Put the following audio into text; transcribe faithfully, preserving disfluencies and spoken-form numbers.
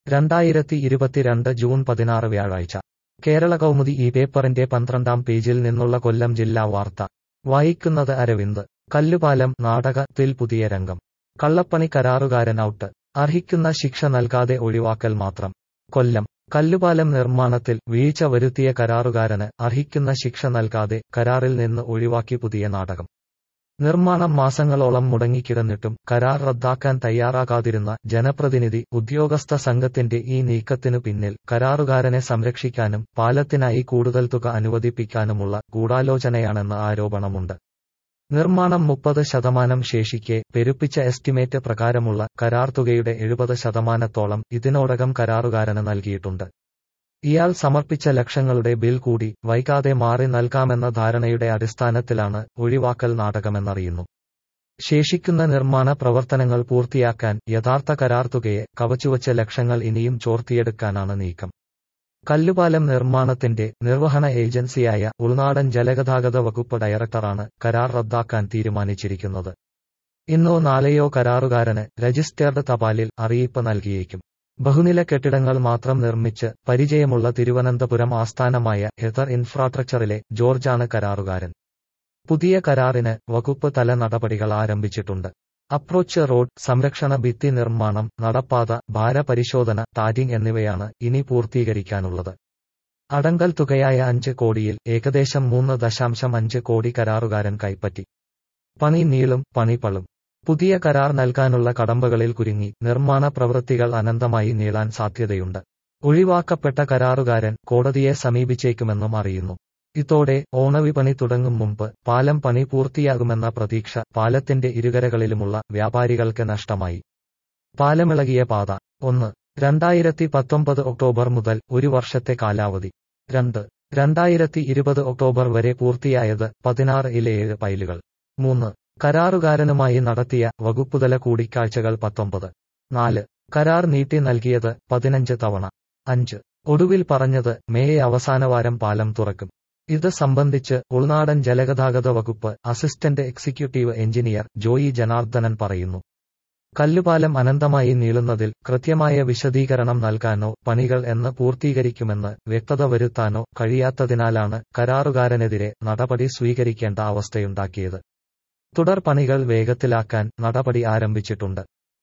രണ്ടായിരത്തി ഇരുപത്തിരണ്ട് ജൂൺ പതിനാറ് വ്യാഴാഴ്ച കേരള കൗമുദി ഈ പേപ്പറിന്റെ പന്ത്രണ്ടാം പേജിൽ നിന്നുള്ള കൊല്ലം ജില്ലാ വാർത്ത വായിക്കുന്നത് അരവിന്ദ്. കല്ലുപാലം നാടക-ത്തിൽ പുതിയ രംഗം. കള്ളപ്പണി കരാറുകാരൻ ഔട്ട്. അർഹിക്കുന്ന ശിക്ഷ നൽകാതെ ഒഴിവാക്കൽ മാത്രം. കൊല്ലം. കല്ലുപാലം നിർമ്മാണത്തിൽ വീഴ്ച വരുത്തിയ കരാറുകാരന് അർഹിക്കുന്ന ശിക്ഷ നൽകാതെ കരാറിൽ നിന്ന് ഒഴിവാക്കി പുതിയ നാടകം. നിർമ്മാണം മാസങ്ങളോളം മുടങ്ങിക്കിടന്നിട്ടും കരാർ റദ്ദാക്കാൻ തയ്യാറാകാതിരുന്ന ജനപ്രതിനിധി ഉദ്യോഗസ്ഥ സംഘത്തിന്റെ ഈ നീക്കത്തിനു പിന്നിൽ കരാറുകാരനെ സംരക്ഷിക്കാനും പാലത്തിനായി കൂടുതൽ തുക അനുവദിപ്പിക്കാനുമുള്ള ഗൂഢാലോചനയാണെന്ന് ആരോപണമുണ്ട്. നിർമ്മാണം മുപ്പത് ശതമാനം ശേഷിക്കെ പെരുപ്പിച്ച എസ്റ്റിമേറ്റ് പ്രകാരമുള്ള കരാർ തുകയുടെ എഴുപത് ശതമാനത്തോളം ഇതിനോടകം കരാറുകാരന് നൽകിയിട്ടുണ്ട്. ഇയാൾ സമർപ്പിച്ച ലക്ഷങ്ങളുടെ ബിൽ കൂടി വൈകാതെ മാറി നൽകാമെന്ന ധാരണയുടെ അടിസ്ഥാനത്തിലാണ് ഒഴിവാക്കൽ നാടകമെന്നറിയുന്നു. ശേഷിക്കുന്ന നിർമ്മാണ പ്രവർത്തനങ്ങൾ പൂർത്തിയാക്കാൻ യഥാർത്ഥ കരാർ തുകയെ കവച്ചുവച്ച ലക്ഷങ്ങൾ ഇനിയും ചോർത്തിയെടുക്കാനാണ് നീക്കം. കല്ലുപാലം നിർമ്മാണത്തിന്റെ നിർവഹണ ഏജൻസിയായ ഉൾനാടൻ ജലഗതാഗത വകുപ്പ് ഡയറക്ടറാണ് കരാർ റദ്ദാക്കാൻ തീരുമാനിച്ചിരിക്കുന്നത്. ഇന്നോ നാളെയോ കരാറുകാരന് രജിസ്റ്റേർഡ് തപാലിൽ അറിയിപ്പ് നൽകിയേക്കും. ബഹുനില കെട്ടിടങ്ങൾ മാത്രം നിർമ്മിച്ച് പരിചയമുള്ള തിരുവനന്തപുരം ആസ്ഥാനമായ ഹെതർ ഇൻഫ്രാസ്ട്രക്ചറിലെ ജോർജാണ് കരാറുകാരൻ. പുതിയ കരാറിന് വകുപ്പ് തല നടപടികൾ ആരംഭിച്ചിട്ടുണ്ട്. അപ്രോച്ച് റോഡ്, സംരക്ഷണ ഭിത്തി നിർമ്മാണം, നടപ്പാത, ഭാരപരിശോധന, ടാറ്റിംഗ് എന്നിവയാണ് ഇനി പൂർത്തീകരിക്കാനുള്ളത്. അടങ്കൽ തുകയായ അഞ്ച് കോടിയിൽ ഏകദേശം മൂന്ന് ദശാംശം അഞ്ച് കോടി കരാറുകാരൻ കൈപ്പറ്റി. പണി നീളും, പണി പളും. പുതിയ കരാർ നൽകാനുള്ള കടമ്പകളിൽ കുരുങ്ങി നിർമ്മാണ പ്രവൃത്തികൾ അനന്തമായി നീളാൻ സാധ്യതയുണ്ട്. ഒഴിവാക്കപ്പെട്ട കരാറുകാരൻ കോടതിയെ സമീപിച്ചേക്കുമെന്നും അറിയുന്നു. ഇതോടെ ഓണവിപണി തുടങ്ങും മുമ്പ് പാലം പണി പൂർത്തിയാകുമെന്ന പ്രതീക്ഷ പാലത്തിന്റെ ഇരുകരകളിലുമുള്ള വ്യാപാരികൾക്ക് നഷ്ടമായി. പാലമിളകിയ പാത. ഒന്ന്. രണ്ടായിരത്തി പത്തൊമ്പത് ഒക്ടോബർ മുതൽ ഒരു വർഷത്തെ കാലാവധി. രണ്ട്. രണ്ടായിരത്തി ഇരുപത് ഒക്ടോബർ വരെ പൂർത്തിയായത് പതിനാറ് ഇലെ ഏഴ് പൈലുകൾ. മൂന്ന്. കരാറുകാരനുമായി നടത്തിയ വകുപ്പുതല കൂടിക്കാഴ്ചകൾ പത്തൊമ്പത്. നാല്. കരാർ നീട്ടി നൽകിയത് പതിനഞ്ച് തവണ. അഞ്ച്. ഒടുവിൽ പറഞ്ഞത് മേയ് അവസാനവാരം പാലം തുറക്കും. ഇത് സംബന്ധിച്ച് ഉൾനാടൻ ജലഗതാഗത വകുപ്പ് assistant executive engineer Joy Janardhanan പറയുന്നു. കല്ലുപാലം അനന്തമായി നീളുന്നതിൽ കൃത്യമായ വിശദീകരണം നൽകാനോ പണികൾ എന്ന് പൂർത്തീകരിക്കുമെന്ന് വ്യക്തത വരുത്താനോ കഴിയാത്തതിനാലാണ് കരാറുകാരനെതിരെ നടപടി സ്വീകരിക്കേണ്ട അവസ്ഥയുണ്ടാക്കിയത്. തുടർ പണികൾ വേഗത്തിലാക്കാൻ നടപടി ആരംഭിച്ചിട്ടുണ്ട്.